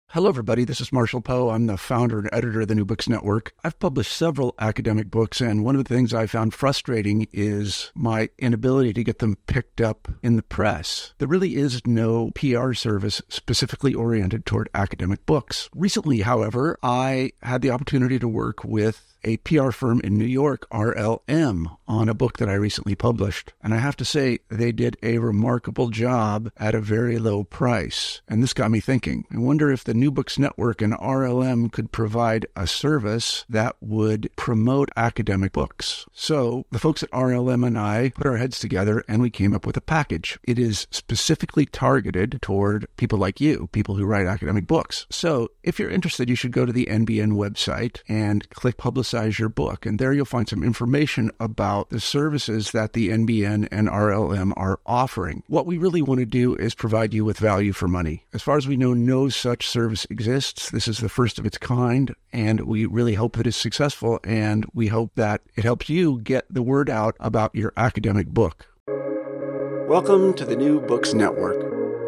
Hello, everybody. This is Marshall Poe. I'm the founder and editor of the New Books Network. I've published several academic books, and one of the things I found frustrating is my inability to get them picked up in the press. There really is no PR service specifically oriented toward academic books. Recently, however, I had the opportunity to work with a PR firm in New York, RLM, on a book that I recently published. And I have to say, they did a remarkable job at a very low price. And this got me thinking. I wonder if the New Books Network and RLM could provide a service that would promote academic books. So the folks at RLM and I put our heads together and we came up with a package. It is specifically targeted toward people like you, people who write academic books. So if you're interested, you should go to the NBN website and click Publicize Your Book. And there you'll find some information about the services that the NBN and RLM are offering. What we really want to do is provide you with value for money. As far as we know, no such service exists. This is the first of its kind, and we really hope that it's successful, and we hope that it helps you get the word out about your academic book. Welcome to the New Books Network.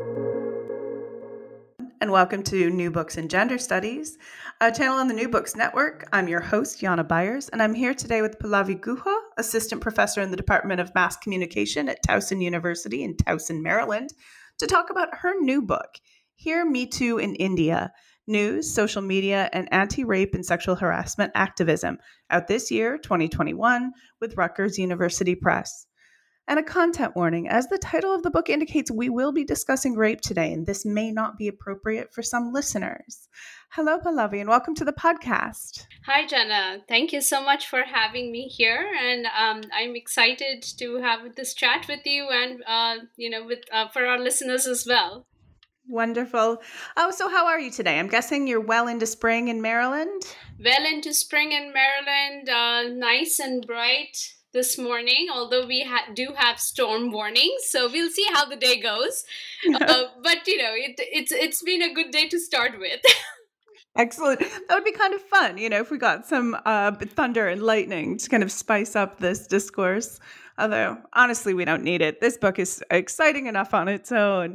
And welcome to New Books in Gender Studies, a channel on the New Books Network. I'm your host, Jana Byers, and I'm here today with Pallavi Guha, assistant professor in the Department of Mass Communication at Towson University in Towson, Maryland, to talk about her new book, Hear Me Too in India, News, Social Media, and Anti-Rape and Sexual Harassment Activism, out this year, 2021, with Rutgers University Press. And a content warning. As the title of the book indicates, we will be discussing rape today, and this may not be appropriate for some listeners. Hello, Pallavi, and welcome to the podcast. Hi, Jana. Thank you so much for having me here, and I'm excited to have this chat with you and for our listeners as well. Wonderful. Oh, so how are you today? I'm guessing you're well into spring in Maryland? Well into spring in Maryland, nice and bright this morning, although we do have storm warnings, so we'll see how the day goes. But it's been a good day to start with. Excellent. That would be kind of fun, if we got some thunder and lightning to kind of spice up this discourse. Although, honestly, we don't need it. This book is exciting enough on its own.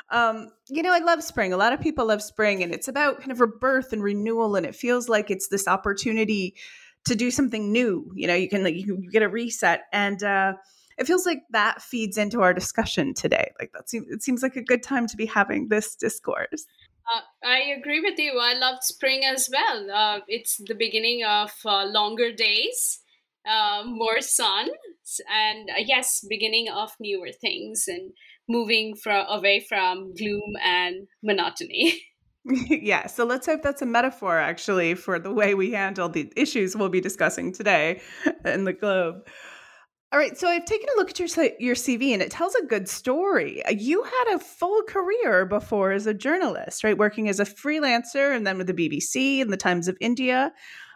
I love spring. A lot of people love spring, and it's about kind of rebirth and renewal, and it feels like it's this opportunity to do something new. You can get a reset, and it feels like that feeds into our discussion today. It seems like a good time to be having this discourse. I agree with you. I loved spring as well. It's the beginning of longer days, more sun, and yes, beginning of newer things and moving away from gloom and monotony. Yeah, so let's hope that's a metaphor, actually, for the way we handle the issues we'll be discussing today in the globe. All right, so I've taken a look at your CV, and it tells a good story. You had a full career before as a journalist, right? Working as a freelancer and then with the BBC and the Times of India.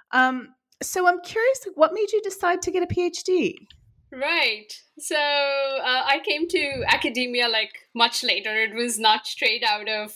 So I'm curious, what made you decide to get a PhD? Right. So I came to academia much later. It was not straight out of,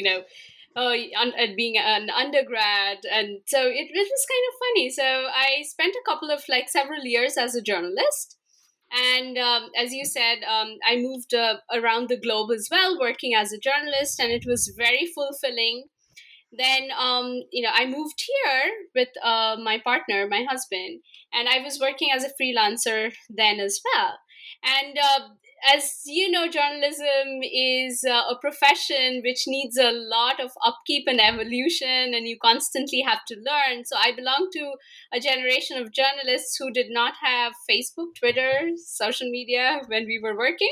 being an undergrad. And so it was kind of funny. So I spent a couple of several years as a journalist. And as you said, I moved around the globe as well, working as a journalist, and it was very fulfilling. Then, I moved here with my partner, my husband, and I was working as a freelancer then as well. And as you know, journalism is a profession which needs a lot of upkeep and evolution, and you constantly have to learn. So I belong to a generation of journalists who did not have Facebook, Twitter, social media when we were working.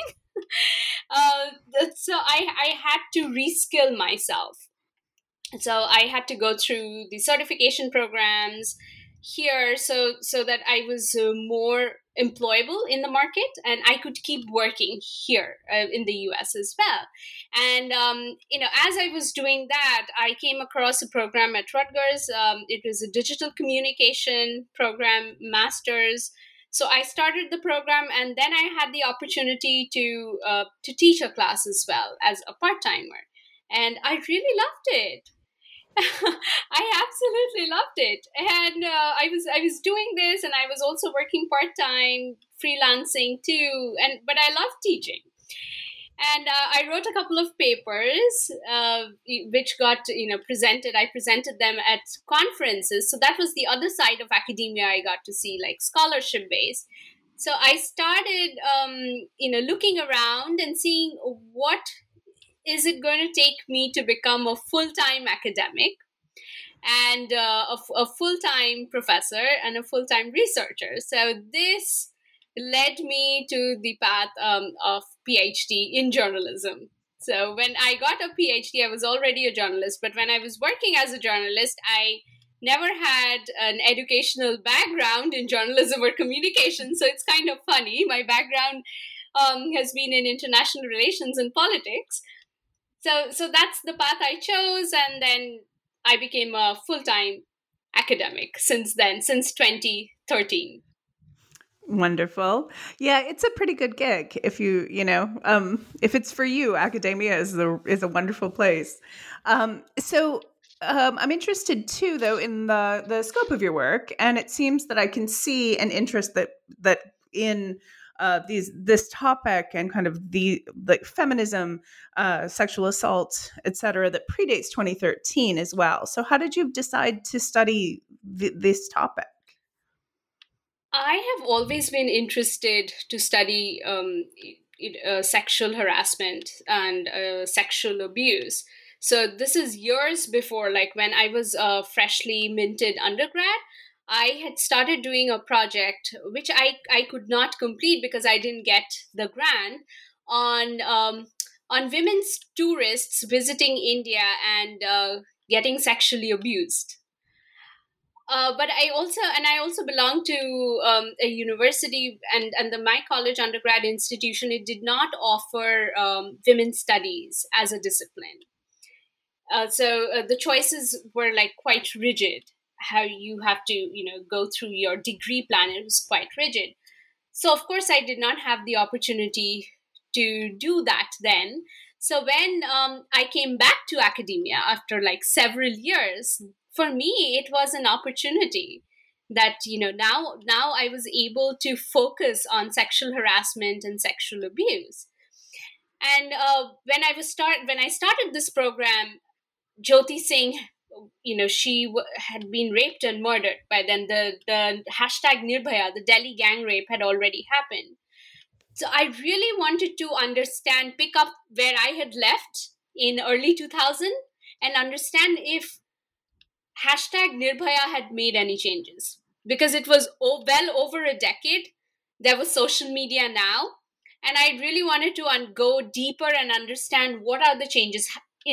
So I had to reskill myself. So I had to go through the certification programs here so that I was more employable in the market and I could keep working here in the US as well. And, as I was doing that, I came across a program at Rutgers. It was a digital communication program, master's. So I started the program, and then I had the opportunity to teach a class as well as a part-timer. And I really loved it. I absolutely loved it, and I was doing this, and I was also working part time, freelancing too, but I loved teaching. And I wrote a couple of papers, which got presented. I presented them at conferences. So that was the other side of academia I got to see, like scholarship based. So I started, looking around and seeing what is it going to take me to become a full-time academic and a full-time professor and a full-time researcher. So this led me to the path of PhD in journalism. So when I got a PhD, I was already a journalist, but when I was working as a journalist, I never had an educational background in journalism or communication. So it's kind of funny. My background has been in international relations and politics. So that's the path I chose, and then I became a full-time academic since then, since 2013. Wonderful. Yeah, it's a pretty good gig if if it's for you. Academia is a wonderful place. I'm interested too, though, in the scope of your work, and it seems that I can see an interest that in this topic and kind of the feminism, sexual assault, etc., that predates 2013 as well. So, how did you decide to study this topic? I have always been interested to study sexual harassment and sexual abuse. So this is years before, like when I was a freshly minted undergrad, I had started doing a project which I could not complete because I didn't get the grant on women's tourists visiting India and getting sexually abused. But I also belong to a university, and my college undergrad institution. It did not offer women's studies as a discipline. So the choices were like quite rigid. How you have to go through your degree plan. It was quite rigid. So of course I did not have the opportunity to do that then. So when I came back to academia after like several years, for me it was an opportunity that now I was able to focus on sexual harassment and sexual abuse. And when I started this program, Jyoti Singh, she had been raped and murdered. By then, the hashtag Nirbhaya, the Delhi gang rape, had already happened. So I really wanted to understand, pick up where I had left in early 2000 and understand if hashtag Nirbhaya had made any changes. Because it was well over a decade. There was social media now. And I really wanted to go deeper and understand what are the changes.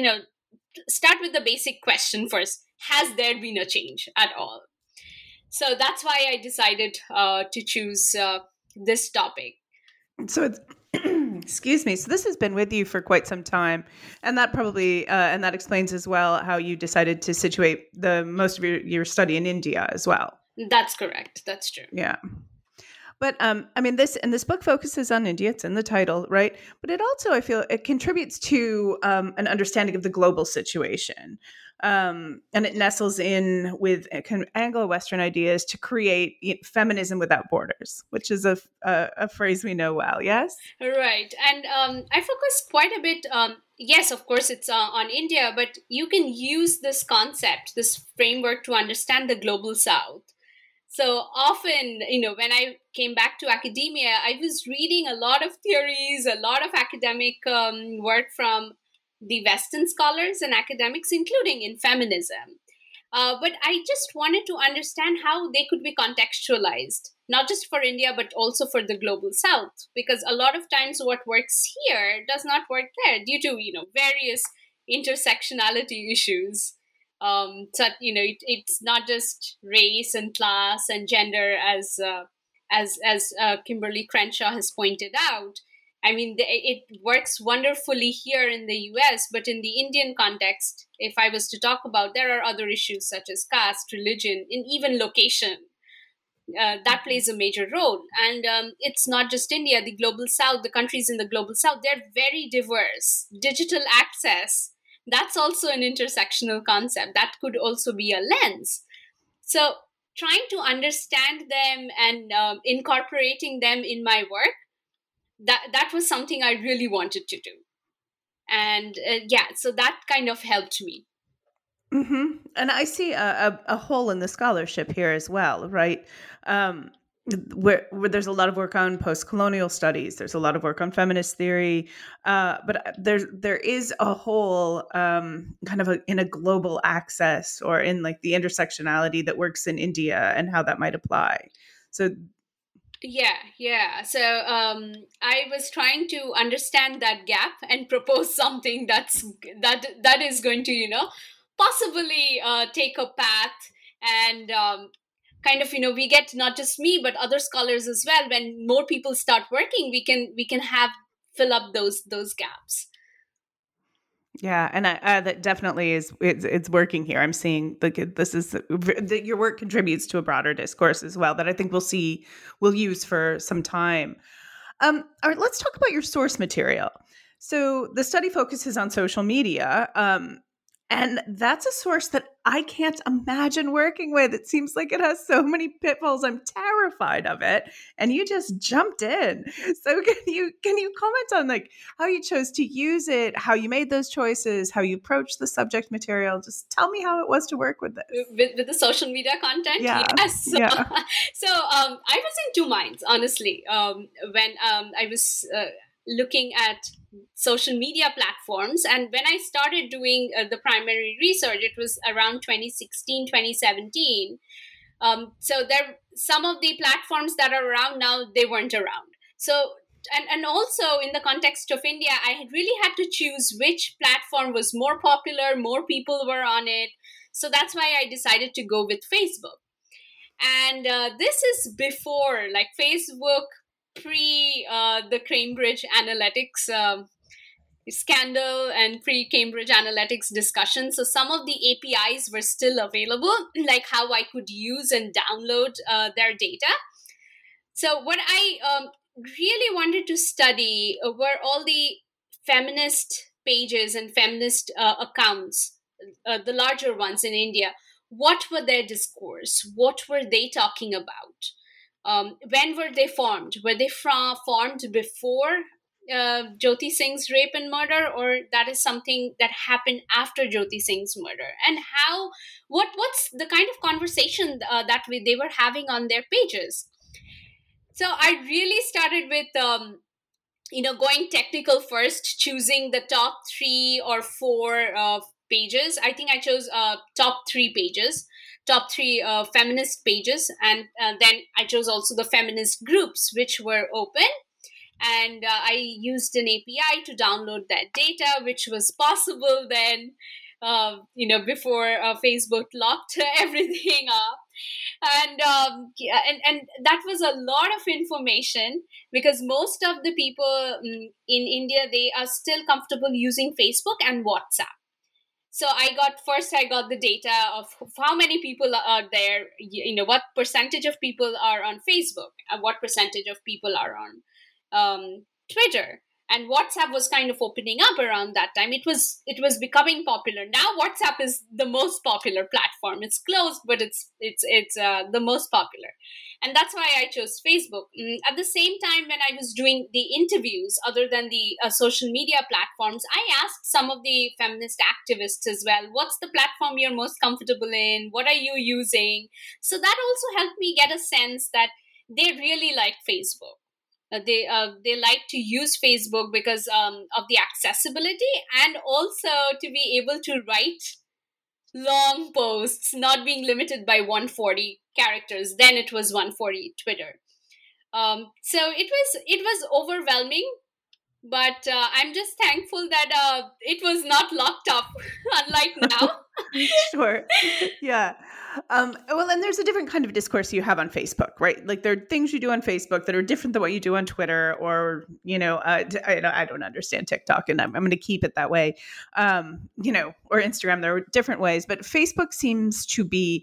Start with the basic question first. Has there been a change at all? So that's why I decided to choose this topic. So it's excuse me. So this has been with you for quite some time, and that probably and that explains as well how you decided to situate the most of your study in India as well. That's correct. That's true. Yeah. But this book focuses on India. It's in the title, right? But it also, I feel, it contributes to an understanding of the global situation, and it nestles in with kind of Anglo-Western ideas to create feminism without borders, which is a phrase we know well. Yes, right. And I focus quite a bit. Yes, of course, it's on India, but you can use this concept, this framework, to understand the global South. So often, when I came back to academia, I was reading a lot of theories, a lot of academic work from the Western scholars and academics, including in feminism. But I just wanted to understand how they could be contextualized, not just for India, but also for the global South. Because a lot of times what works here does not work there due to, various intersectionality issues. So it's not just race and class and gender as Kimberly Crenshaw has pointed out. I mean, it works wonderfully here in the US, but in the Indian context, if I was to talk about, there are other issues such as caste, religion, and even location. That plays a major role. And it's not just India, the global South, the countries in the global South, they're very diverse. Digital access, that's also an intersectional concept. That could also be a lens. So trying to understand them and incorporating them in my work that was something I really wanted to do. And so that kind of helped me. Mm-hmm. And I see a hole in the scholarship here as well, right? Where there's a lot of work on post-colonial studies, there's a lot of work on feminist theory, but there is a hole kind of in a global access, or in like the intersectionality that works in India and how that might apply. So So I was trying to understand that gap and propose something that is going to, possibly take a path, and kind of, we get not just me but other scholars as well. When more people start working, we can have fill up those gaps. yeah, and that definitely is it's working here. I'm seeing this is that your work contributes to a broader discourse as well that I think we'll use for some time. All right, let's talk about your source material. So the study focuses on social media, and that's a source that I can't imagine working with. It seems like it has so many pitfalls. I'm terrified of it. And you just jumped in. So can you comment on like how you chose to use it, how you made those choices, how you approached the subject material? Just tell me how it was to work with this. With the social media content? Yeah. Yes. Yeah. So I was in two minds, honestly, when I was looking at social media platforms. And when I started doing the primary research, it was around 2016, 2017. So there, some of the platforms that are around now, they weren't around. So, and also in the context of India, I had really had to choose which platform was more popular, more people were on it. So that's why I decided to go with Facebook. And this is before, like, Facebook pre the Cambridge Analytics scandal and pre-Cambridge Analytics discussion. So some of the APIs were still available, like how I could use and download their data. So what I really wanted to study were all the feminist pages and feminist accounts, the larger ones in India. What were their discourse? What were they talking about? When were they formed? Were they formed before Jyoti Singh's rape and murder, or that is something that happened after Jyoti Singh's murder? And what's the kind of conversation that they were having on their pages? So I really started with going technical first, choosing the top 3 or 4 pages. I think I chose top 3 pages, top 3 feminist pages, and then I chose also the feminist groups which were open. And I used an API to download that data, which was possible then, before Facebook locked everything up. And and that was a lot of information, because most of the people in India, they are still comfortable using Facebook and WhatsApp. So I got the data of how many people are there, what percentage of people are on Facebook, and what percentage of people are on Twitter. And WhatsApp was kind of opening up around that time. It was becoming popular. Now WhatsApp is the most popular platform. It's closed, but it's the most popular, and that's why I chose Facebook. At the same time, when I was doing the interviews, other than the social media platforms, I asked some of the feminist activists as well, what's the platform you're most comfortable in? What are you using? So that also helped me get a sense that they really like Facebook. They like to use Facebook because of the accessibility, and also to be able to write long posts, not being limited by 140 characters. Then it was 140 Twitter. So it was overwhelming, but I'm just thankful that it was not locked up, unlike now. Sure. Yeah. Well, and there's a different kind of discourse you have on Facebook, right? Like there are things you do on Facebook that are different than what you do on Twitter, or, I don't understand TikTok, and I'm going to keep it that way, or Instagram. There are different ways, but Facebook seems to be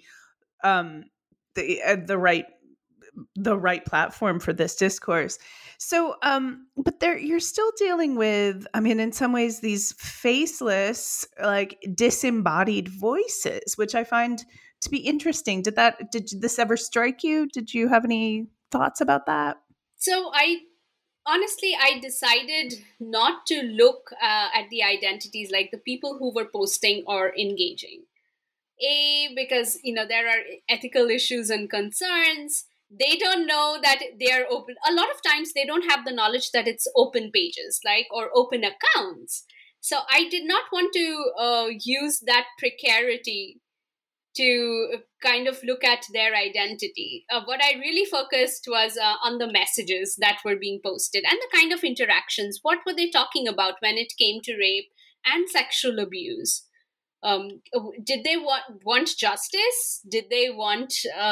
the right platform for this discourse. So, but you're still dealing with, I mean, in some ways, these faceless, like disembodied voices, which I find to be interesting. Did this ever strike you? Did you have any thoughts about that? So I honestly, I decided not to look at the identities, like the people who were posting or engaging. Because there are ethical issues and concerns. They don't know that they are open. A lot of times they don't have the knowledge that it's open pages, like, or open accounts. So I did not want to use that precarity to kind of look at their identity. What I really focused was on the messages that were being posted and the kind of interactions. What were they talking about when it came to rape and sexual abuse? Did they want justice? Did they want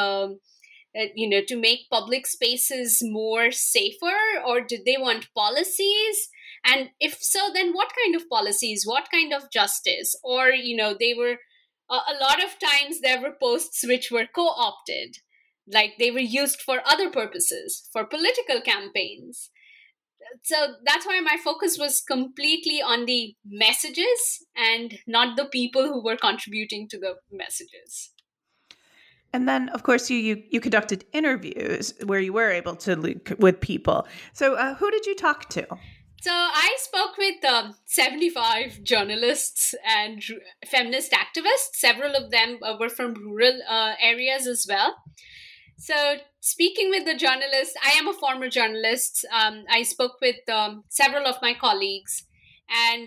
to make public spaces more safer, or did they want policies? And if so, then what kind of policies? What kind of justice? Or they were a lot of times there were posts which were co-opted, like they were used for other purposes, for political campaigns. So that's why my focus was completely on the messages and not the people who were contributing to the messages. And then, of course, you conducted interviews where you were able to look with people. So who did you talk to? So I spoke with 75 journalists and feminist activists. Several of them were from rural areas as well. So speaking with the journalists, I am a former journalist. I spoke with several of my colleagues, and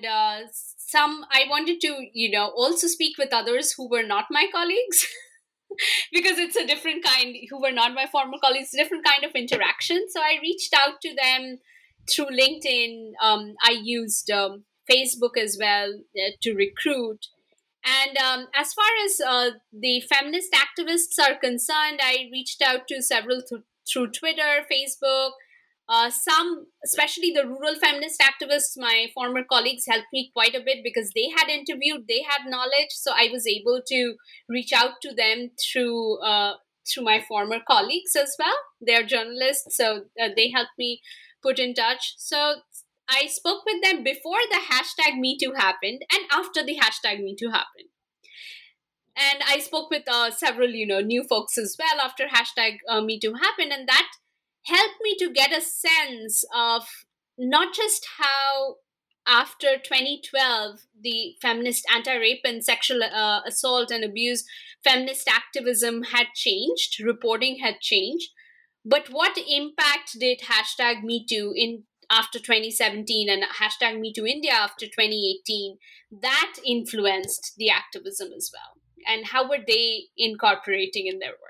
I wanted to, also speak with others who were not my colleagues. Because it's a different kind, who were not my former colleagues, different kind of interaction. So I reached out to them through LinkedIn. I used Facebook as well to recruit. And as far as the feminist activists are concerned, I reached out to several through Twitter, Facebook. Some, especially the rural feminist activists, my former colleagues helped me quite a bit because they had interviewed, they had knowledge. So I was able to reach out to them through my former colleagues as well. They're journalists, so they helped me put in touch. So I spoke with them before the hashtag #MeToo happened and after the hashtag #MeToo happened. And I spoke with several, new folks as well after hashtag #MeToo happened. And that helped me to get a sense of not just how after 2012, the feminist anti-rape and sexual assault and abuse feminist activism had changed, reporting had changed, but what impact did hashtag #MeToo in after 2017 and hashtag #MeToo India after 2018, that influenced the activism as well? And how were they incorporating in their work?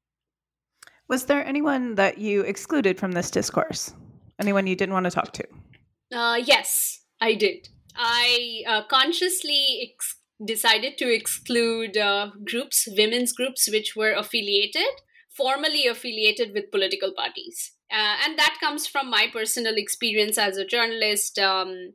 Was there anyone that you excluded from this discourse? Anyone you didn't want to talk to? Yes, I did. I consciously decided to exclude groups, women's groups, which were formally affiliated with political parties. And that comes from my personal experience as a journalist. I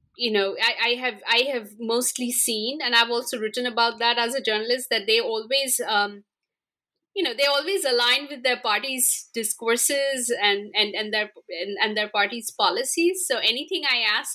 have mostly seen, and I've also written about that as a journalist, that they always they always align with their party's discourses and their party's policies. So anything I ask,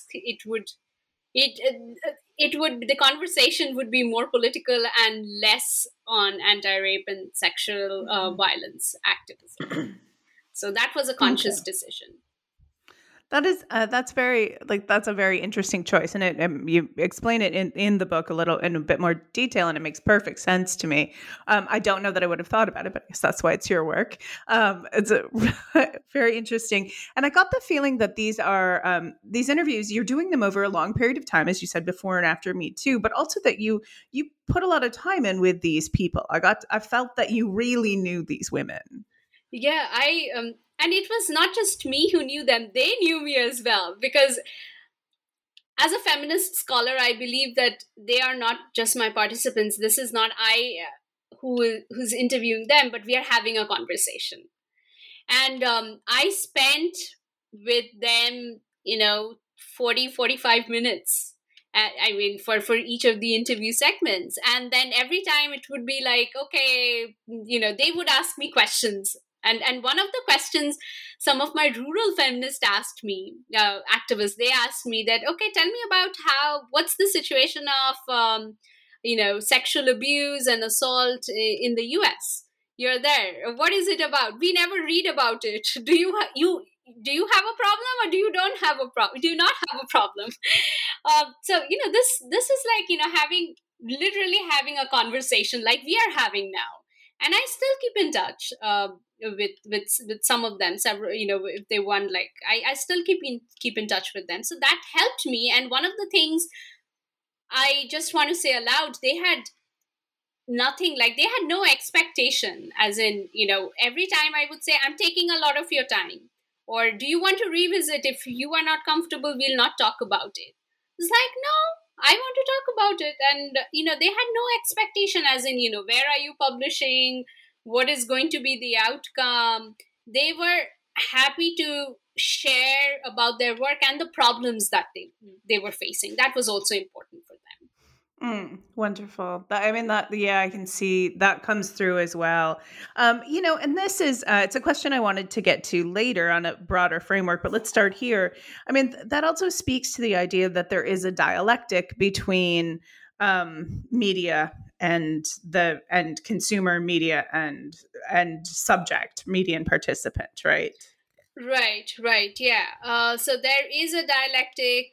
the conversation would be more political and less on anti-rape and sexual violence activism. So that was a conscious decision. That's a very interesting choice, and you explain it in the book in a bit more detail, and it makes perfect sense to me. I don't know that I would have thought about it, but I guess that's why it's your work. It's very interesting, and I got the feeling that these interviews, you're doing them over a long period of time, as you said, before and after Me Too, but also that you put a lot of time in with these people. I felt that you really knew these women. Yeah, and it was not just me who knew them, they knew me as well. Because as a feminist scholar, I believe that they are not just my participants. This is not I who's interviewing them, but we are having a conversation. And I spent with them, 40-45 minutes. For each of the interview segments. And then every time it would be like, okay, they would ask me questions. And one of the questions some of my rural feminists asked me, activists, they asked me that, okay, tell me about what's the situation of, sexual abuse and assault in the US? You're there. What is it about? We never read about it. Do do you have a problem, or do you don't have a problem? Do you not have a problem? So this is like having literally having a conversation like we are having now, and I still keep in touch with some of them. Several, if they want, like I still keep in touch with them. So that helped me. And one of the things I just want to say aloud, they had nothing, like they had no expectation, as in, every time I would say, I'm taking a lot of your time, or do you want to revisit? If you are not comfortable, we'll not talk about it. It's like, no, I want to talk about it. And they had no expectation, as in, where are you publishing, what is going to be the outcome. They were happy to share about their work and the problems that they were facing. That was also important for them. Wonderful. I can see that comes through as well. And this is, it's a question I wanted to get to later on a broader framework, but let's start here. I mean, that also speaks to the idea that there is a dialectic between media and consumer media and subject, media and participant, right? Right. Yeah. So there is a dialectic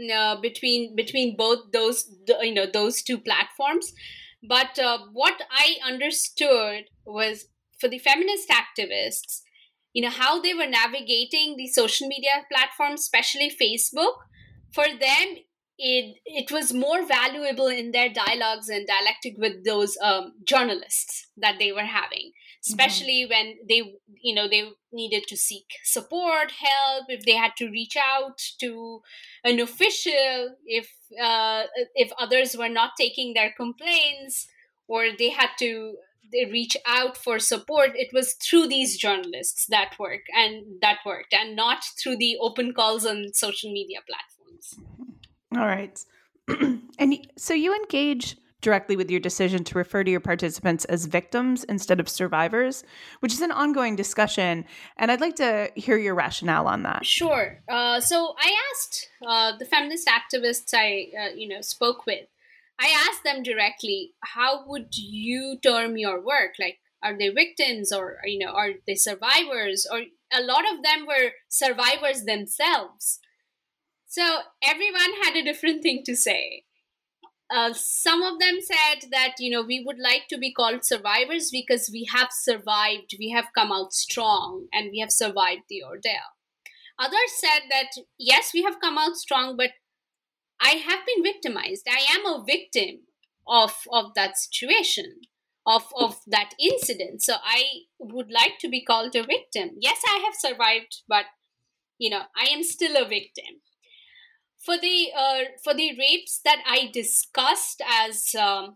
between both those two platforms. But what I understood was, for the feminist activists, how they were navigating the social media platforms, especially Facebook. For them, it was more valuable in their dialogues and dialectic with those journalists that they were having, especially when they needed to seek support, help, if they had to reach out to an official, if others were not taking their complaints, or they reach out for support. It was through these journalists that worked, and not through the open calls on social media platforms. All right. And so you engage directly with your decision to refer to your participants as victims instead of survivors, which is an ongoing discussion. And I'd like to hear your rationale on that. Sure. So I asked the feminist activists I spoke with, I asked them directly, how would you term your work? Like, are they victims, or, are they survivors? Or a lot of them were survivors themselves. So everyone had a different thing to say. Some of them said that, we would like to be called survivors because we have survived, we have come out strong, and we have survived the ordeal. Others said that, yes, we have come out strong, but I have been victimized. I am a victim of that situation, of that incident. So I would like to be called a victim. Yes, I have survived, but, I am still a victim. For the rapes that I discussed as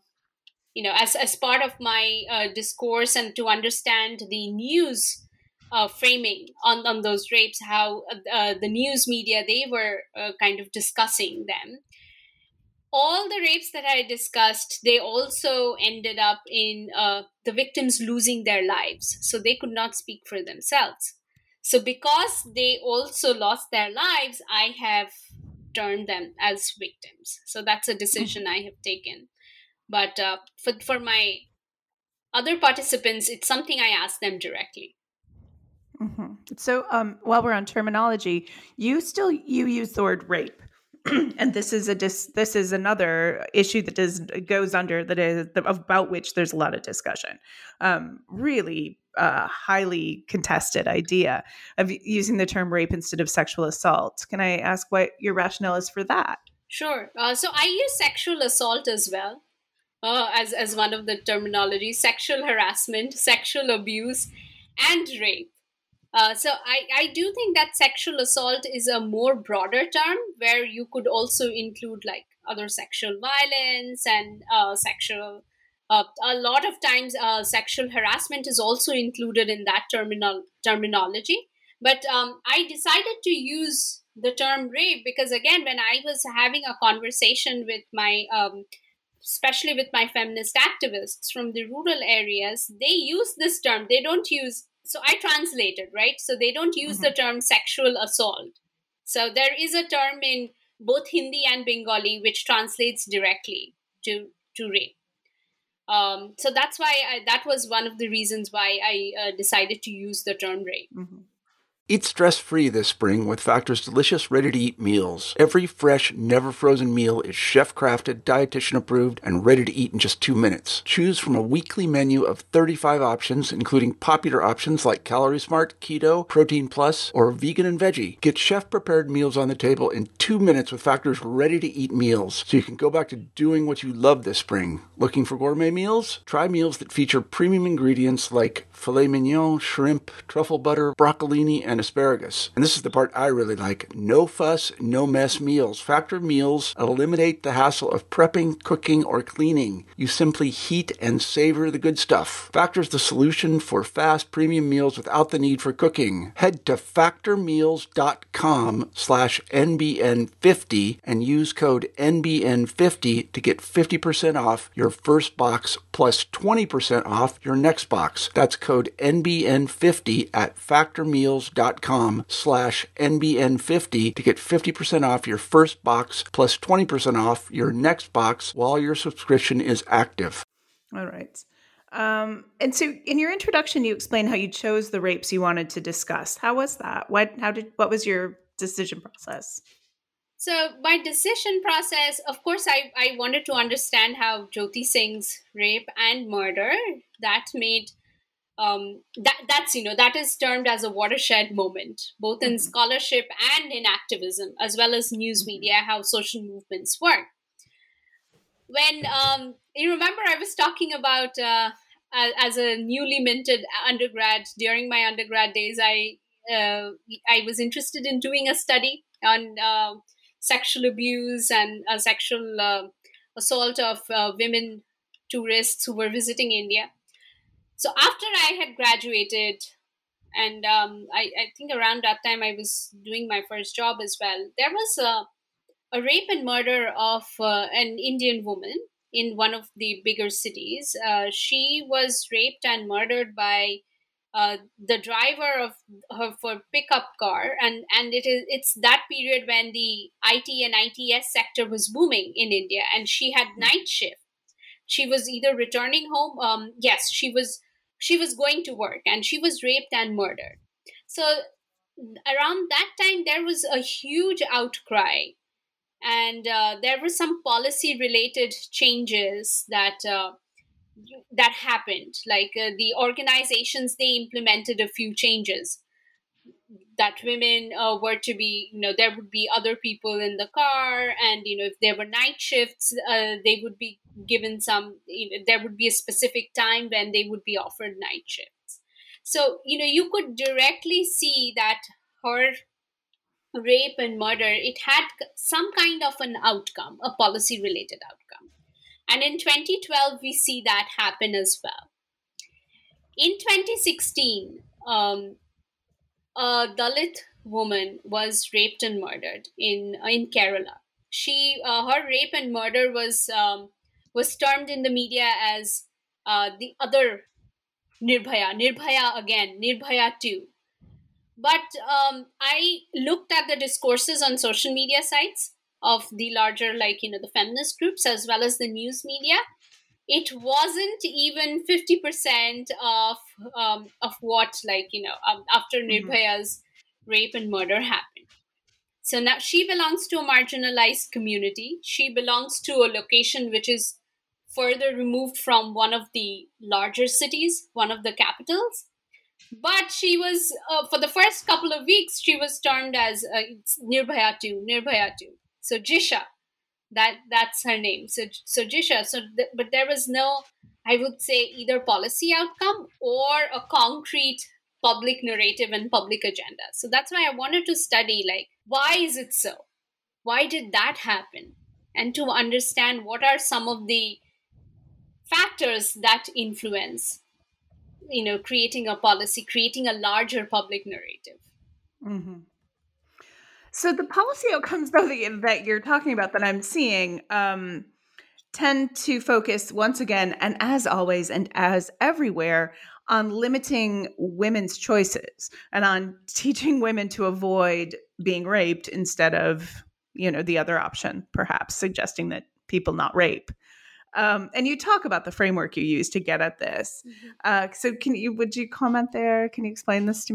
as part of my discourse, and to understand the news framing on those rapes, how the news media, they were kind of discussing them. All the rapes that I discussed, they also ended up in the victims losing their lives, so they could not speak for themselves. So because they also lost their lives, I have turned them as victims. So that's a decision I have taken. But for my other participants, it's something I ask them directly. Mm-hmm. So while we're on terminology, you use the word rape. And this is another issue that goes under that is about which there's a lot of discussion. Really highly contested idea of using the term rape instead of sexual assault. Can I ask what your rationale is for that? Sure. So I use sexual assault as well as one of the terminologies: sexual harassment, sexual abuse, and rape. So I do think that sexual assault is a more broader term, where you could also include like other sexual violence and sexual. A lot of times, sexual harassment is also included in that terminology. But I decided to use the term rape because, again, when I was having a conversation with my especially with my feminist activists from the rural areas, they use this term. They don't use. So I translated, right? So they don't use the term sexual assault. So there is a term in both Hindi and Bengali which translates directly to rape. So that's why that was one of the reasons why I decided to use the term rape. Mm-hmm. Eat stress-free this spring with Factor's delicious, ready-to-eat meals. Every fresh, never-frozen meal is chef-crafted, dietitian-approved, and ready to eat in just 2 minutes. Choose from a weekly menu of 35 options, including popular options like Calorie Smart, Keto, Protein Plus, or Vegan and Veggie. Get chef-prepared meals on the table in 2 minutes with Factor's ready-to-eat meals, so you can go back to doing what you love this spring. Looking for gourmet meals? Try meals that feature premium ingredients like filet mignon, shrimp, truffle butter, broccolini, and asparagus. And this is the part I really like. No fuss, no mess meals. Factor meals eliminate the hassle of prepping, cooking, or cleaning. You simply heat and savor the good stuff. Factor's the solution for fast premium meals without the need for cooking. Head to factormeals.com/NBN50 and use code NBN50 to get 50% off your first box plus 20% off your next box. That's code NBN50 at factormeals.com/NBN50 to get 50% off your first box plus 20% off your next box while your subscription is active. All right. And so in your introduction, you explained how you chose the rapes you wanted to discuss. How was that? What was your decision process? So my decision process, of course, I wanted to understand how Jyoti Singh's rape and murder that made that is termed as a watershed moment, both in scholarship and in activism, as well as news media, how social movements work. When you remember, I was talking about as a newly minted undergrad during my undergrad days, I was interested in doing a study on sexual abuse and sexual assault of women tourists who were visiting India. So after I had graduated, and I think around that time I was doing my first job as well, there was a rape and murder of an Indian woman in one of the bigger cities. She was raped and murdered by the driver of her for pickup car, and it's that period when the IT and ITS sector was booming in India, and she had night shift. She was either returning home. Yes, she was going to work, and she was raped and murdered. So around that time, there was a huge outcry, and there were some policy-related changes that happened. Like the organizations, they implemented a few changes. That women were to be, there would be other people in the car, and if there were night shifts, they would be given some. There would be a specific time when they would be offered night shifts. So you could directly see that her rape and murder, it had some kind of an outcome, a policy-related outcome, and in 2012 we see that happen as well. In 2016. A Dalit woman was raped and murdered in Kerala. Her rape and murder was termed in the media as the other Nirbhaya again, Nirbhaya 2. But I looked at the discourses on social media sites of the larger, the feminist groups as well as the news media. It wasn't even 50% of what, after Nirbhaya's rape and murder happened. So now she belongs to a marginalized community. She belongs to a location which is further removed from one of the larger cities, one of the capitals. But she was, for the first couple of weeks, she was termed as Nirbhaya 2. So Jisha. That's her name. So Jisha. But there was no, I would say, either policy outcome or a concrete public narrative and public agenda. So that's why I wanted to study, why is it so? Why did that happen? And to understand what are some of the factors that influence, creating a policy, creating a larger public narrative. Mm-hmm. So the policy outcomes, though, that you're talking about that I'm seeing tend to focus once again, and as always and as everywhere, on limiting women's choices and on teaching women to avoid being raped instead of, the other option, perhaps suggesting that people not rape. And you talk about the framework you use to get at this. Mm-hmm. So would you comment there? Can you explain this to me?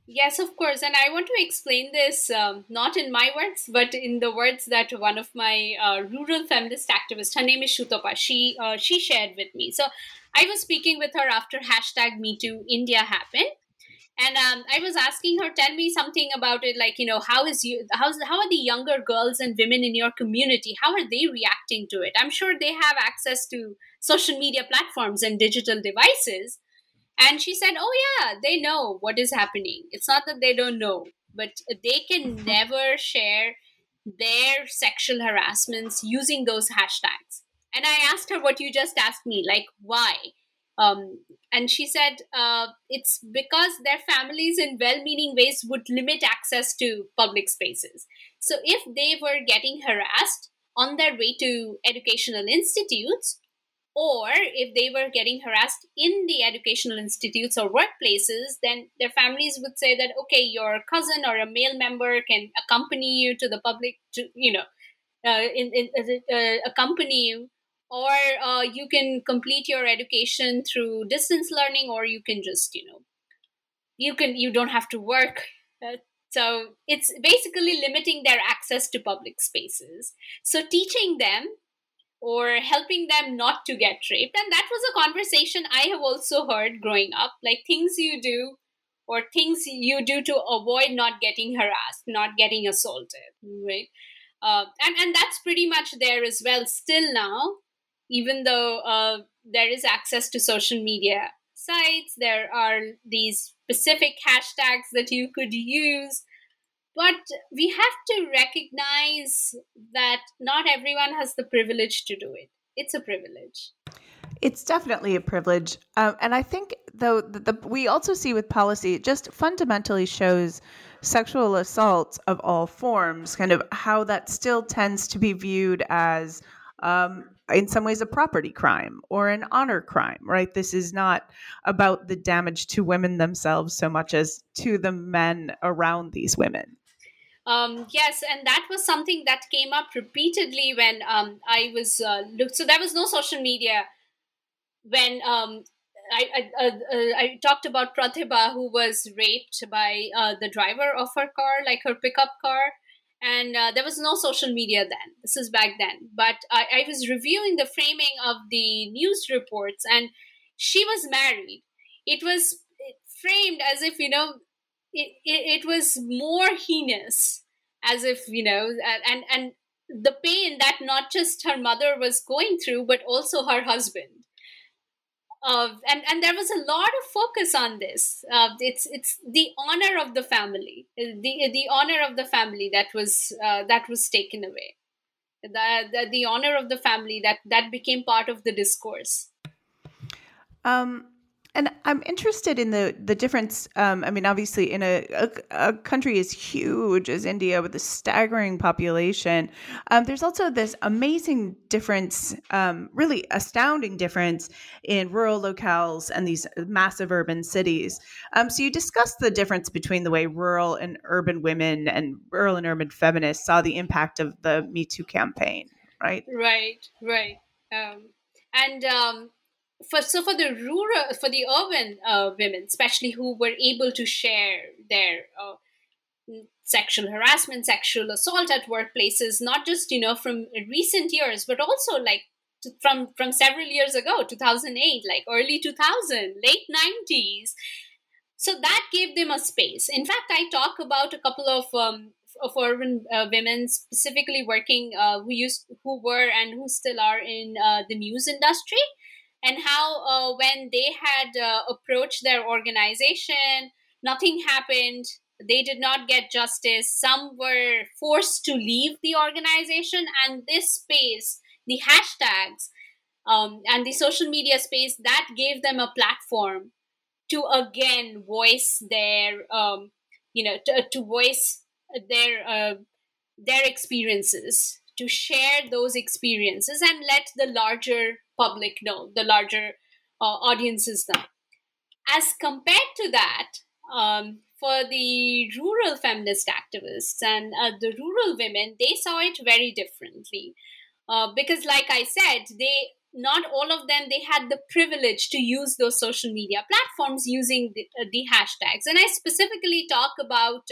Yes, of course. And I want to explain this not in my words, but in the words that one of my rural feminist activists, her name is Shutopa, she shared with me. So I was speaking with her after hashtag #MeTooIndia happened. And I was asking her, tell me something about it. Like, how are the younger girls and women in your community? How are they reacting to it? I'm sure they have access to social media platforms and digital devices. And she said, oh, yeah, they know what is happening. It's not that they don't know, but they can never share their sexual harassments using those hashtags. And I asked her what you just asked me, like, why? And she said it's because their families, in well meaning ways, would limit access to public spaces. So if they were getting harassed on their way to educational institutes, or if they were getting harassed in the educational institutes or workplaces, then their families would say that, okay, your cousin or a male member can accompany you to the public, to, accompany you, or you can complete your education through distance learning, or you can just, you don't have to work. So it's basically limiting their access to public spaces. So teaching them or helping them not to get raped. And that was a conversation I have also heard growing up, like things you do or things you do to avoid not getting harassed, not getting assaulted, right? And that's pretty much there as well still now, even though there is access to social media sites, there are these specific hashtags that you could use, but we have to recognize that not everyone has the privilege to do it. It's a privilege. It's definitely a privilege. And I think, though, we also see with policy, it just fundamentally shows sexual assault of all forms, kind of how that still tends to be viewed as, in some ways, a property crime or an honor crime, right? This is not about the damage to women themselves so much as to the men around these women. Yes, and that was something that came up repeatedly when I was so there was no social media when I talked about Pratibha, who was raped by the driver of her car, like her pickup car. And there was no social media then. This is back then. But I was reviewing the framing of the news reports, and she was married. It was framed as if, it was more heinous, as if, and the pain that not just her mother was going through, but also her husband. And there was a lot of focus on this. It's the honor of the family, the honor of the family that was taken away. The honor of the family that became part of the discourse. And I'm interested in the difference. I mean, obviously, in a country as huge as India with a staggering population, there's also this amazing difference, really astounding difference in rural locales and these massive urban cities. So you discussed the difference between the way rural and urban women and rural and urban feminists saw the impact of the Me Too campaign, right? Right. And for the urban women, especially, who were able to share their sexual harassment, sexual assault at workplaces, not just from recent years, but also like from several years ago, 2008, like early 2000, late 90s. So that gave them a space. In fact, I talk about a couple of urban women specifically working, who were and who still are in the news industry, and how when they had approached their organization, nothing happened. They did not get justice. Some were forced to leave the organization, and this space, the hashtags, and the social media space, that gave them a platform to again voice their, to voice their experiences, to share those experiences and let the larger public know, the larger audiences know. As compared to that, for the rural feminist activists and the rural women, they saw it very differently. Because, like I said, not all of them, they had the privilege to use those social media platforms using the hashtags. And I specifically talk about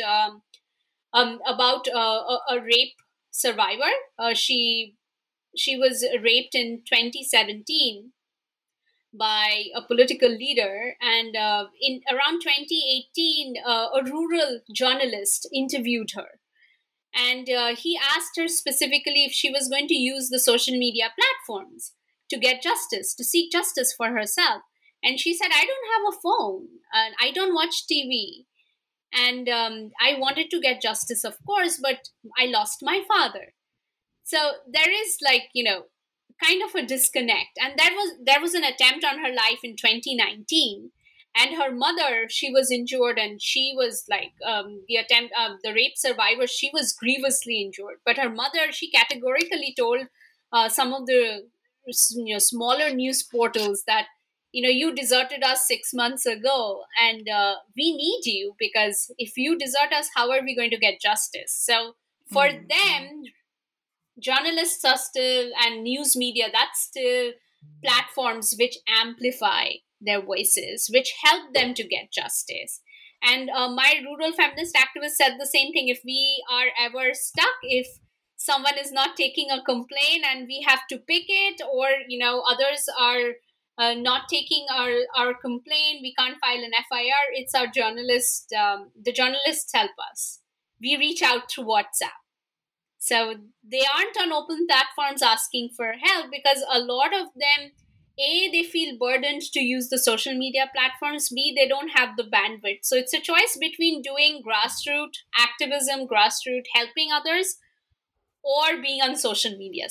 a rape survivor. She was raped in 2017 by a political leader, and in around 2018, a rural journalist interviewed her, and he asked her specifically if she was going to use the social media platforms to get justice, to seek justice for herself. And she said, I don't have a phone, and I don't watch TV, and I wanted to get justice, of course, but I lost my father. So there is, like, kind of a disconnect. And there was an attempt on her life in 2019, and her mother, she was injured, and she was like, the rape survivor, she was grievously injured, but her mother, she categorically told some of the smaller news portals that, you deserted us 6 months ago, and we need you, because if you desert us, how are we going to get justice? So for them, journalists are still, and news media, that's still platforms which amplify their voices, which help them to get justice. And my rural feminist activist said the same thing. If we are ever stuck, if someone is not taking a complaint and we have to pick it, or others are not taking our complaint, we can't file an FIR, it's our journalists, the journalists help us. We reach out through WhatsApp. So they aren't on open platforms asking for help, because a lot of them, A, they feel burdened to use the social media platforms, B, they don't have the bandwidth. So it's a choice between doing grassroots activism, grassroots helping others, or being on social media.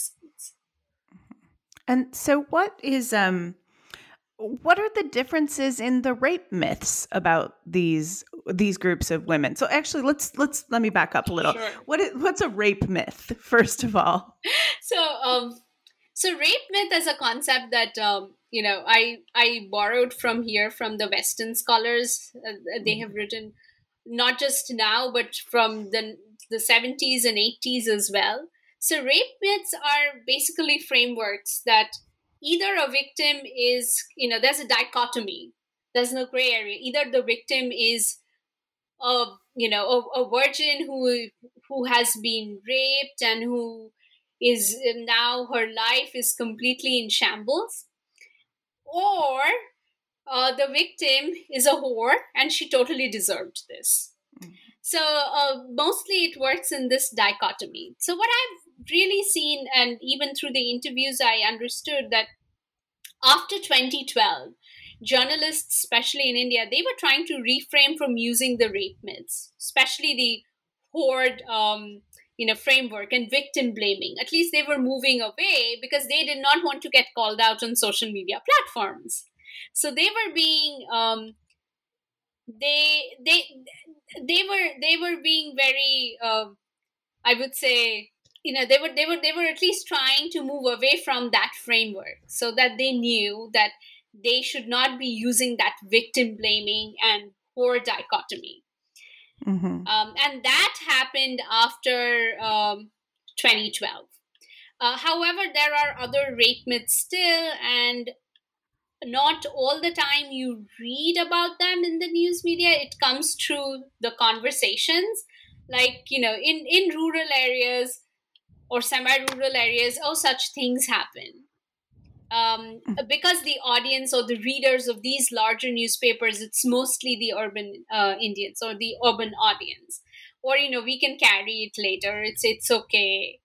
And so what are the differences in the rape myths about these groups of women? So actually, let me back up a little. Sure. What's a rape myth, first of all? So rape myth is a concept that I borrowed from the Western scholars. They have written not just now, but from the 70s and 80s as well. So rape myths are basically frameworks that either a victim is, there's a dichotomy. There's no gray area. Either the victim is a virgin who has been raped and who is now, her life is completely in shambles, or the victim is a whore and she totally deserved this. So mostly it works in this dichotomy. So what I've really seen, and even through the interviews, I understood that after 2012, journalists, especially in India, they were trying to reframe from using the rape myths, especially the horde framework and victim blaming. At least they were moving away, because they did not want to get called out on social media platforms. So they were being they were being very I would say, they were at least trying to move away from that framework, so that they knew that they should not be using that victim blaming and whore dichotomy. Mm-hmm. And that happened after 2012. However, there are other rape myths still, and not all the time you read about them in the news media. It comes through the conversations, like, in rural areas or semi-rural areas, such things happen. Because the audience or the readers of these larger newspapers, it's mostly the urban Indians or the urban audience, or we can carry it later. It's okay.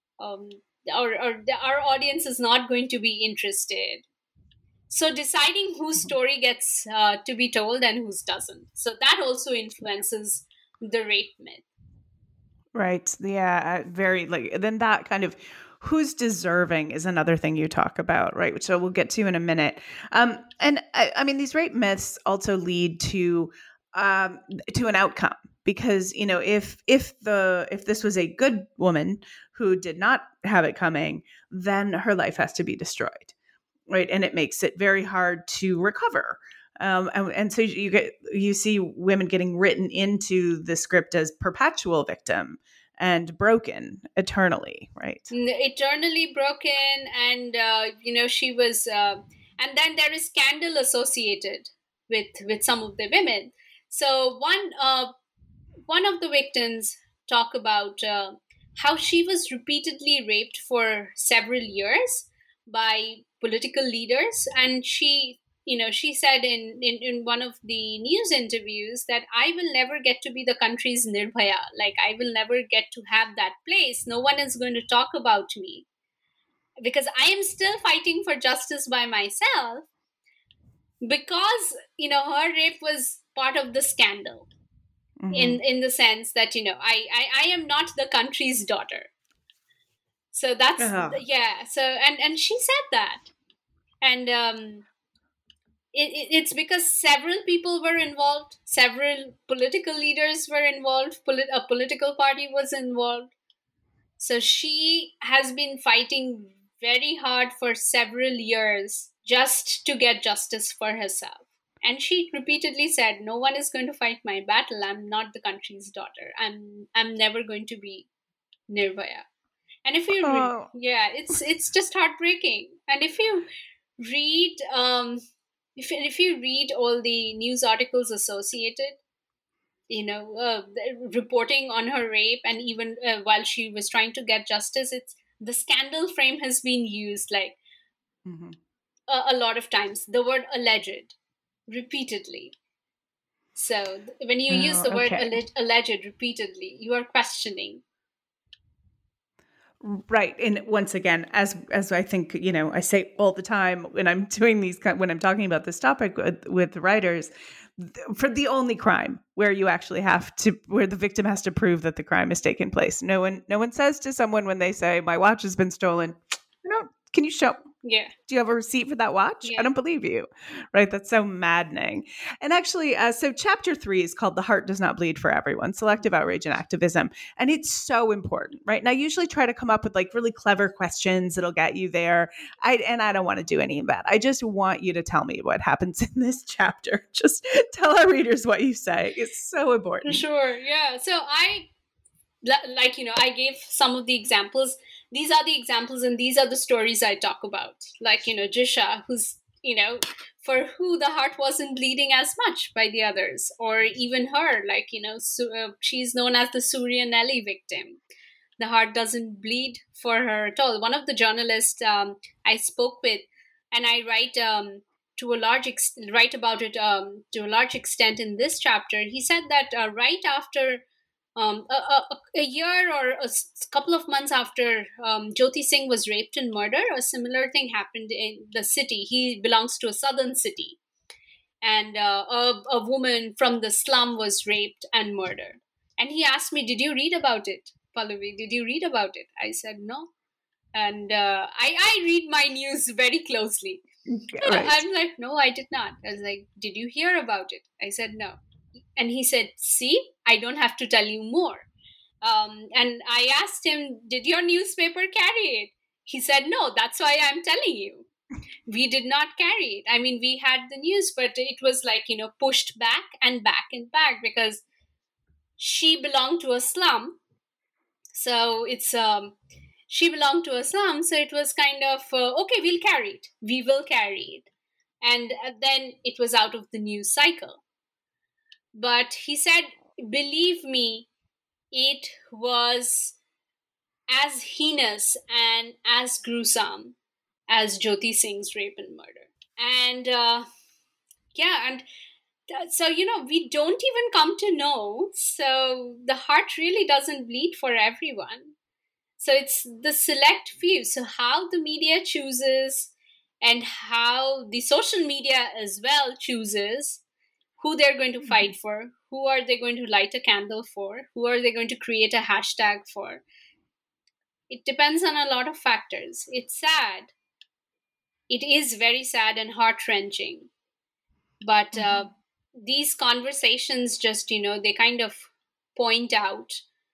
Our audience is not going to be interested. So deciding whose story gets to be told and whose doesn't. So that also influences the rape myth. Right. Yeah. Very then that kind of who's deserving is another thing you talk about, right? Which we'll get to in a minute. And I mean, these rape myths also lead to an outcome, because, if this was a good woman who did not have it coming, then her life has to be destroyed. Right. And it makes it very hard to recover. And so you see women getting written into the script as perpetual victim. and broken eternally, right? Eternally broken, and she was, and then there is scandal associated with some of the women. So one of the victims talk about how she was repeatedly raped for several years by political leaders, and she said in one of the news interviews that I will never get to be the country's Nirbhaya. Like, I will never get to have that place. No one is going to talk about me because I am still fighting for justice by myself, because, her rape was part of the scandal. Mm-hmm. in the sense that, I am not the country's daughter. So that's, yeah. So, and she said that. And it's because several people were involved, several political leaders were involved, a political party was involved. So she has been fighting very hard for several years just to get justice for herself. And she repeatedly said, no one is going to fight my battle. I'm not the country's daughter. I'm never going to be Nirbhaya. And if you it's just heartbreaking. And if you read if you read all the news articles associated, reporting on her rape, and even while she was trying to get justice, it's the scandal frame has been used like a lot of times. The word alleged repeatedly. So when you use the word alleged repeatedly, you are questioning. Right. And once again, as I think, I say all the time when I'm doing when I'm talking about this topic with writers, for the only crime where you actually where the victim has to prove that the crime has taken place. No one says to someone when they say, my watch has been stolen, can you show? Yeah. Do you have a receipt for that watch? Yeah. I don't believe you. Right. That's so maddening. And actually, so chapter 3 is called The Heart Does Not Bleed for Everyone, Selective Outrage and Activism. And it's so important. Right. And I usually try to come up with like really clever questions that'll get you there. I don't want to do any of that. I just want you to tell me what happens in this chapter. Just tell our readers what you say. It's so important. Sure. Yeah. So I gave some of the examples. These are the examples and these are the stories I talk about. Like, Jisha, who's, for who the heart wasn't bleeding as much by the others. Or even her, like, she's known as the Surya Nelly victim. The heart doesn't bleed for her at all. One of the journalists I spoke with, and I write about it to a large extent in this chapter, he said that right after a year or a couple of months after Jyoti Singh was raped and murdered, a similar thing happened in the city. He belongs to a southern city. And a woman from the slum was raped and murdered. And he asked me, did you read about it, Pallavi? Did you read about it? I said, no. And I read my news very closely. Right. I'm like, no, I did not. I was like, did you hear about it? I said, no. And he said, see, I don't have to tell you more. And I asked him, did your newspaper carry it? He said, no, that's why I'm telling you. We did not carry it. I mean, we had the news, but it was like, pushed back and back and back because she belonged to a slum. So it's, she belonged to a slum. So it was kind of, okay, we'll carry it. We will carry it. And then it was out of the news cycle. But he said, believe me, it was as heinous and as gruesome as Jyoti Singh's rape and murder. And so, we don't even come to know. So the heart really doesn't bleed for everyone. So it's the select few. So how the media chooses and how the social media as well chooses who they're going to fight for, who are they going to light a candle for, who are they going to create a hashtag for. It depends on a lot of factors. It's sad. It is very sad and heart-wrenching. But these conversations just, they kind of point out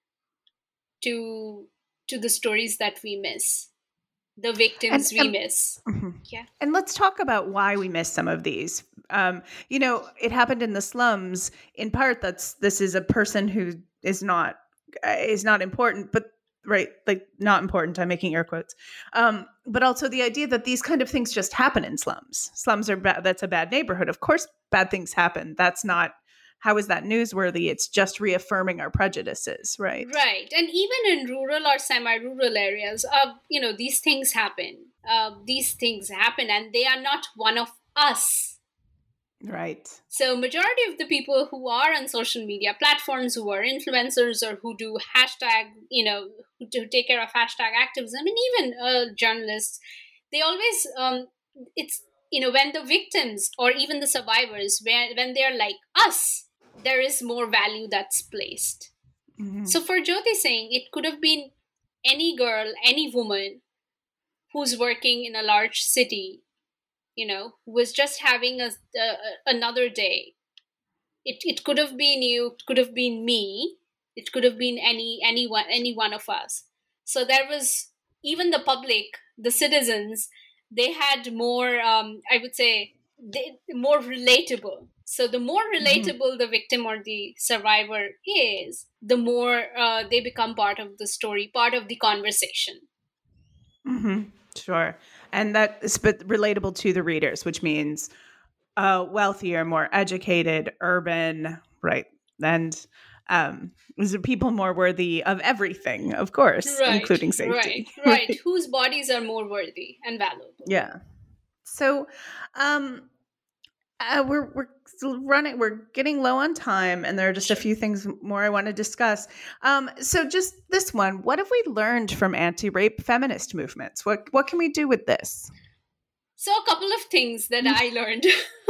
to the stories that we miss. The victims we miss. Yeah. And let's talk about why we miss some of these. It happened in the slums. In part, this is a person who is not is not important, but right, like not important. I'm making air quotes. But also the idea that these kind of things just happen in slums. Slums are bad. That's a bad neighborhood. Of course, bad things happen. That's not, how is that newsworthy? It's just reaffirming our prejudices, right? Right. And even in rural or semi-rural areas, these things happen. These things happen, and they are not one of us. Right. So majority of the people who are on social media platforms, who are influencers or who do hashtag, who take care of hashtag activism, and even journalists, they always, it's, when the victims or even the survivors, when they're like us, there is more value that's placed. Mm-hmm. So for Jyoti Singh, it could have been any girl, any woman who's working in a large city, was just having another day. It could have been you, it could have been me, it could have been any one of us. So there was, even the public, the citizens, they had more, I would say, more relatable. So the more relatable the victim or the survivor is, the more they become part of the story, part of the conversation. Mm-hmm. Sure. And that is relatable to the readers, which means wealthier, more educated, urban, right? And is people more worthy of everything, of course, Right, including safety. Right. Whose bodies are more worthy and valuable. Yeah. So we're running, we're getting low on time, and there are just a few things more I want to discuss. So just this one, what have we learned from anti-rape feminist movements? What can we do with this? So a couple of things that I learned.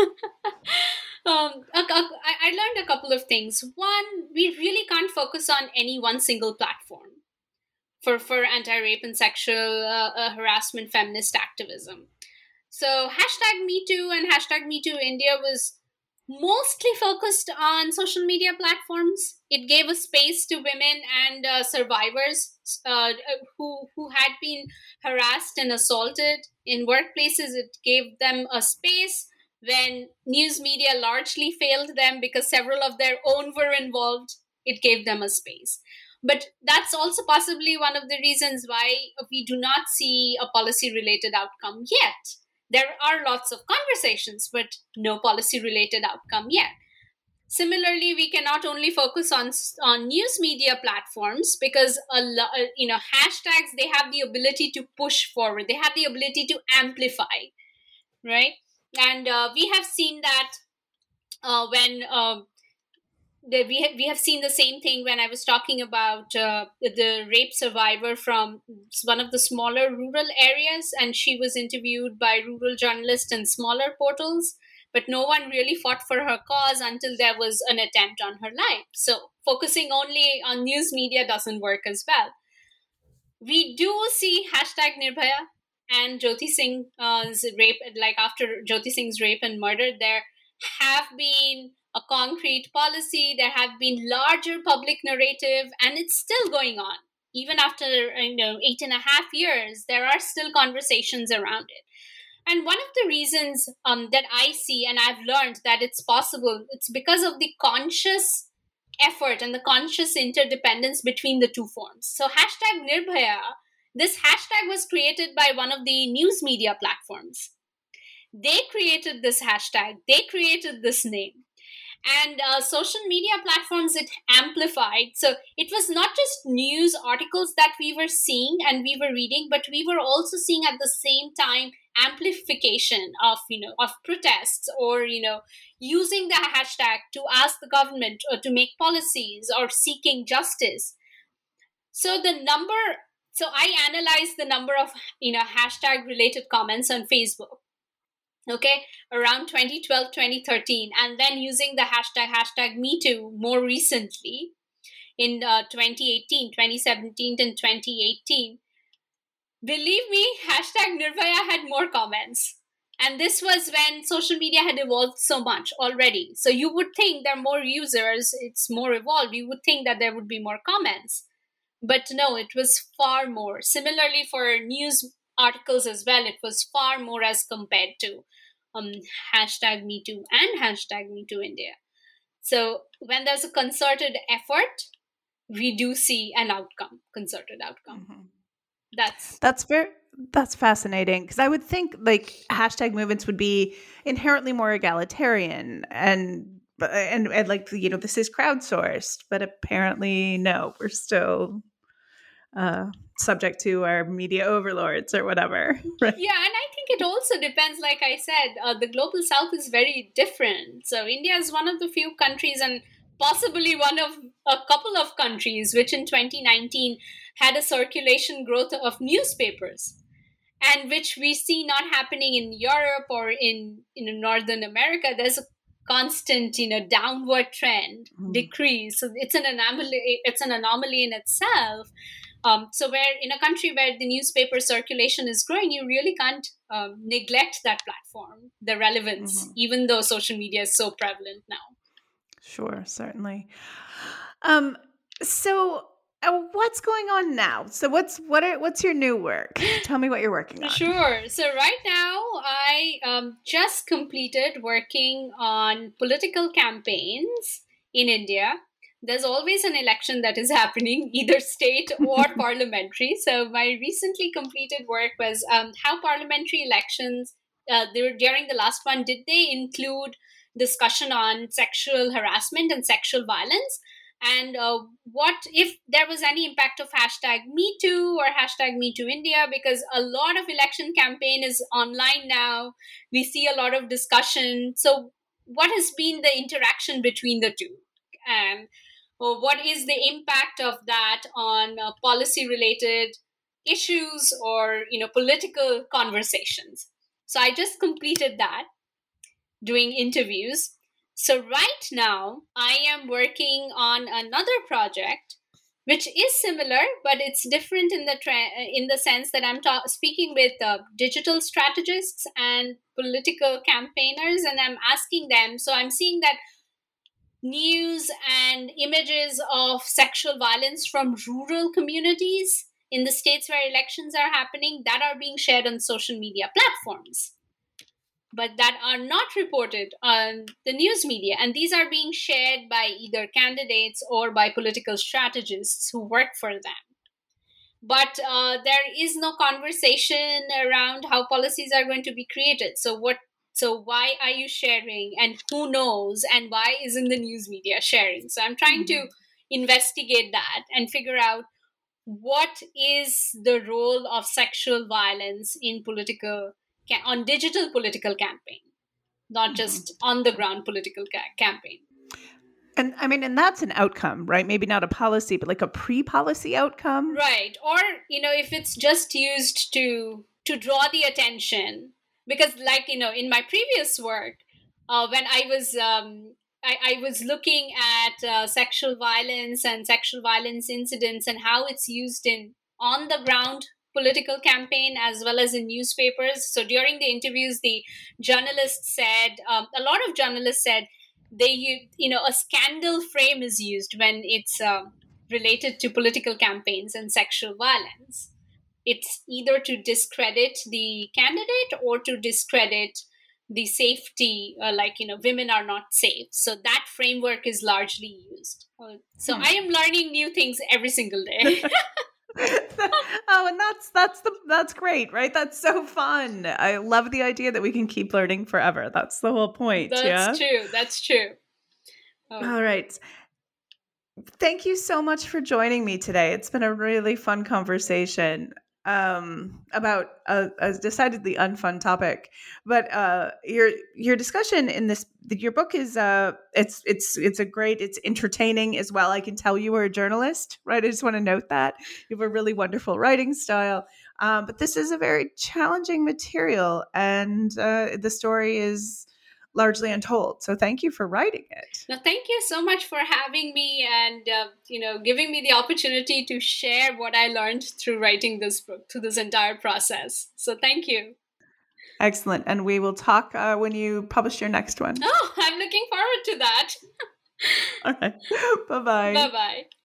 I learned a couple of things. One, we really can't focus on any one single platform for anti-rape and sexual harassment feminist activism. So hashtag #MeToo and hashtag #MeTooIndia was mostly focused on social media platforms. It gave a space to women and survivors who had been harassed and assaulted in workplaces. It gave them a space when news media largely failed them because several of their own were involved. It gave them a space. But that's also possibly one of the reasons why we do not see a policy-related outcome yet. There are lots of conversations, but no policy-related outcome yet. Similarly, we cannot only focus on news media platforms because hashtags, they have the ability to push forward. They have the ability to amplify, right? And we have seen that when we have seen the same thing when I was talking about the rape survivor from one of the smaller rural areas, and she was interviewed by rural journalists and smaller portals, but no one really fought for her cause until there was an attempt on her life. So focusing only on news media doesn't work as well. We do see hashtag Nirbhaya and Jyoti Singh's rape, like after Jyoti Singh's rape and murder, there have been a concrete policy, there have been larger public narrative, and it's still going on. Even after 8.5 years, there are still conversations around it. And one of the reasons that I see, and I've learned that it's possible, it's because of the conscious effort and the conscious interdependence between the two forms. So hashtag Nirbhaya, this hashtag was created by one of the news media platforms. They created this hashtag, they created this name. And social media platforms, it amplified. So it was not just news articles that we were seeing and we were reading, but we were also seeing at the same time amplification of protests, or using the hashtag to ask the government to make policies or seeking justice. So I analyzed the number of hashtag related comments on Facebook, okay, around 2012, 2013, and then using the hashtag #MeToo more recently in 2018, 2017, and 2018. Believe me, hashtag Nirbhaya had more comments. And this was when social media had evolved so much already. So you would think there are more users, it's more evolved. You would think that there would be more comments. But no, it was far more. Similarly, for news articles as well, it was far more as compared to hashtag #MeToo and hashtag #MeTooIndia. So when there's a concerted effort, we do see an outcome, concerted outcome. Mm-hmm. That's fascinating, because I would think like hashtag movements would be inherently more egalitarian and like, this is crowdsourced, but apparently no, we're still subject to our media overlords or whatever. Right? Yeah, and I think it also depends, like I said, the global south is very different. So India is one of the few countries, and possibly one of a couple of countries, which in 2019 had a circulation growth of newspapers, and which we see not happening in Europe or in Northern America. There's a constant downward trend, decrease. So it's an anomaly in itself. So where in a country where the newspaper circulation is growing, you really can't neglect that platform, the relevance, even though social media is so prevalent now. Sure, certainly. So what's going on now? So what's your new work? Tell me what you're working on. Sure. So right now, I just completed working on political campaigns in India. There's always an election that is happening, either state or parliamentary. So my recently completed work was how parliamentary elections, during the last one, did they include discussion on sexual harassment and sexual violence? And what if there was any impact of hashtag #MeToo or hashtag #MeTooIndia? Because a lot of election campaign is online now. We see a lot of discussion. So what has been the interaction between the two? And what is the impact of that on policy-related issues or political conversations? So I just completed that, doing interviews. So right now, I am working on another project, which is similar, but it's different in the sense that I'm speaking with digital strategists and political campaigners, and I'm asking them. So I'm seeing that news and images of sexual violence from rural communities in the states where elections are happening that are being shared on social media platforms, but that are not reported on the news media. And these are being shared by either candidates or by political strategists who work for them. But there is no conversation around how policies are going to be created. So why are you sharing, and who knows, and why isn't the news media sharing? So I'm trying to investigate that and figure out what is the role of sexual violence in on digital political campaign, not just on the ground political campaign. And I mean, and that's an outcome, right? Maybe not a policy, but like a pre-policy outcome. Right. Or, if it's just used to draw the attention, because like, in my previous work, when I was looking at sexual violence and sexual violence incidents and how it's used in on the ground political campaign as well as in newspapers. So during the interviews, the journalists said, a lot of journalists said, a scandal frame is used when it's related to political campaigns and sexual violence. It's either to discredit the candidate or to discredit the safety, women are not safe. So that framework is largely used. So I am learning new things every single day. Oh, and that's great, right? That's so fun. I love the idea that we can keep learning forever. That's the whole point. That's true. All right. Thank you so much for joining me today. It's been a really fun conversation about a decidedly unfun topic, but your discussion in your book is it's entertaining as well. I can tell you were a journalist, right? I just want to note that you have a really wonderful writing style, but this is a very challenging material, and the story is largely untold. So thank you for writing it. No, thank you so much for having me and, giving me the opportunity to share what I learned through writing this book, through this entire process. So thank you. Excellent. And we will talk when you publish your next one. Oh, I'm looking forward to that. All right. Bye-bye. Bye-bye.